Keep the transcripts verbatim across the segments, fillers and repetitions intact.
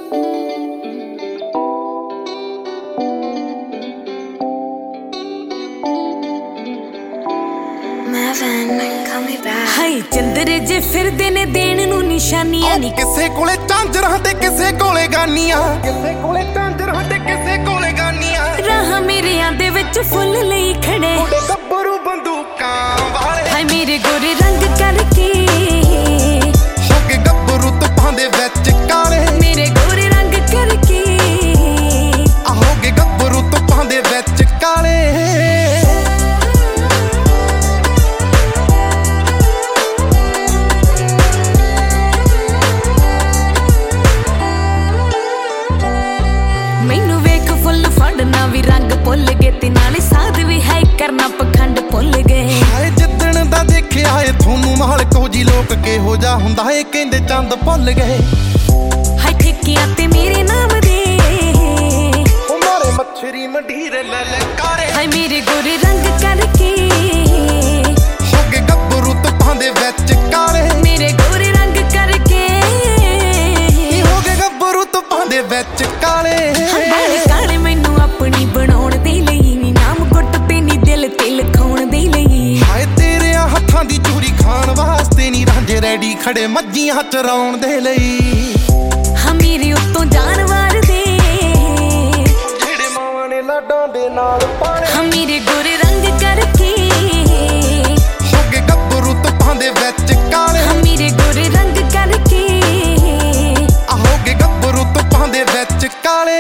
high ਚੰਦਰੇ ਜੇ ਫਿਰਦੇ ਨੇ ਦੇਣ ਨੂੰ ਨਿਸ਼ਾਨੀਆਂ ਨੀ ਕਿਸੇ ਕੋਲੇ ਝਾਂਜਰਾਂ ਤੇ ਕਿਸੇ ਕੋਲੇ ਗਾਨੀਆਂ ਕਿਸੇ ਕੋਲੇ ਝਾਂਜਰਾਂ ਤੇ ਕਿਸੇ ਕੋਲੇ ਗਾਨੀਆਂ ਰਾਹ ਮੇਰਿਆਂ ਦੇ ਵਿੱਚ ਫੁੱਲ ਲਈ ਖੜੇ ਉਹਦੇ ਗੱਭਰੂ ਬੰਦੂਕਾਂ ਵਾਲੇ ਹਾਏ ਮੇਰੇ ਗੋਰੇ ਰੰਗ ਕਰਕੇ ਹੋ ਕੇ ਗੱਭਰੂ ਤੁਪਾਂ ਦੇ ਵਿੱਚ ਕਾਲੇ ਮੇਰੇ ਗੋਰੇ ਰੰਗ ਕਰਕੇ ਆ ਹੋ ਕੇ ਗੱਭਰੂ ਤੁਪਾਂ ਦੇ ਵਿੱਚ ਕਾਲੇ ਮੈਨੂੰ ਵੇਖ ਫੁੱਲ ਫੜਨਾ ਵੀ ਰੰਗ ਭੁੱਲ ਗਏ ਤੇ ਨਾਲੇ ਸਾਧ ਵੀ ਹੈ ਕਰਨਾ ਪਖੰਡ ਭੁੱਲ ਗਏ ਹਾਏ ਜਿੱਦਣ ਦਾ ਦੇਖਿਆ ਏ ਤੁਹਾਨੂੰ ਮਾਲਕੋ ਜੀ ਲੋਕ ਕਿਹੋ ਜਿਹਾ ਹੁੰਦਾ ਏ ਕਹਿੰਦੇ ਚੰਦ ਭੁੱਲ ਗਏ ਹਾਏ ਠੇਕਿਆਂ ਤੇ ਮੇਰੇ ਨਾਮ ਦੇ ਉਹ ਮਾਰੇ ਮੱਛਰੀ ਮੰਡੀਰ ਲਲਕਾਰੇ ਹਾਏ ਮੇਰੇ ਗੋਰੇ ਰੰਗ ਕਰਕੇ ਹੋ ਕੇ ਗੱਭਰੂ ਤੁਪਾਂ ਦੇ ਵਿੱਚ ਕਾਲੇ ਮੇਰੇ ਗੋਰੇ ਰੰਗ ਕਰਕੇ ਹੋ ਕੇ ਗੱਭਰੂ ਤੁਪਾਂ ਦੇ ਵਿੱਚ ਕਾਲੇ ਕਾਲੇ ਕਾਲੇ ਮੈਨੂੰ ਆਪਣੀ ਬਣਾਉਣ ਦੇ ਲਈ ਨੀ ਨਾਮ ਗੁੱਟ ਤੇ ਨੀ ਦਿਲ ਤੇ ਲਿਖਾਉਣ ਦੇ ਲਈ ਹਾਏ ਤੇਰਿਆਂ ਹੱਥਾਂ ਦੀ ਚੂਰੀ ਖਾਣ ਵਾਸਤੇ ਨੀ ਰਾਂਝੇ ਰੈਡੀ ਖੜੇ ਮੱਝੀਆਂ ਚਰਾਉਣ ਦੇ ਲਈ ਹਾਂ ਮੇਰੇ ਉੱਤੋਂ ਜਾਨਵਰ ਦੇ ਜਿਹੜੇ ਮਾਵਾਂ ਨੇ ਲਾਡਾਂ ਦੇ ਨਾਲ ਪਾਲੇ ਹਾਂ ਮੇਰੇ ਗੋਰੇ ਰੰਗ ਕਰਕੇ ਹੋ ਕੇ ਗੱਭਰੂ ਤੁਪਾਂ ਦੇ ਵਿੱਚ ਕਾਲੇ ਹਾਂ ਮੇਰੇ ਗੋਰੇ ਰੰਗ ਕਰਕੇ ਆ ਹੋ ਕੇ ਗੱਭਰੂ ਤੁਪਾਂ ਦੇ ਵਿੱਚ ਕਾਲੇ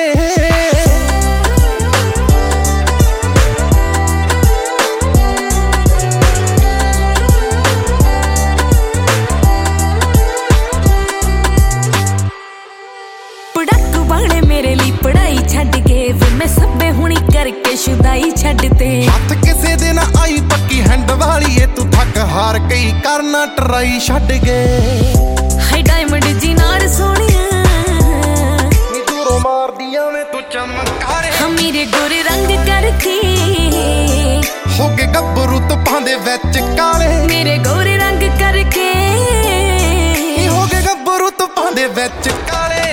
ਪੜਾਕੂ ਬਾਣੇ ਮੇਰੇ ਲਈ ਪੜਾਈ ਛੱਡ ਕੇ ਵੇ ਮੈਂ ਸੱਬੇ ਹੁਣੀ ਕਰਕੇ ਸ਼ੁਦਾਈ ਛੱਡ ਤੇ ਹੱਥ ਕਿਸੇ ਦੇ ਨਾ ਆਈ ਪੱਕੀ ਹੈਂਡ ਵਾਲੀ ਏ ਤੂੰ ਥੱਕ ਹਾਰ ਗਈ ਕਰਨਾ ਟਰਾਈ ਛੱਡ ਗਏ ਹਾਈ ਡਾਇਮੰਡ ਜੀ ਨਾਲ ਸੋਹਣਿਆ ਨੀ ਦੂਰੋਂ ਮਾਰਦੀਆਂ ਵੇ ਤੂੰ ਚਮਕਾਰੇ ਹਾਂ ਮੇਰੇ ਗੋਰੇ ਰੰਗ ਕਰਕੇ ਹੋ ਕੇ ਗੱਭਰੂ ਤੁਪਾਂ ਦੇ ਵਿੱਚ ਕਾਲੇ ਮੇਰੇ ਗੋਰੇ ਰੰਗ ਕਰਕੇ ਹੋ ਕੇ ਗੱਭਰੂ ਤੁਪਾਂ ਦੇ ਵਿੱਚ ਕਾਲੇ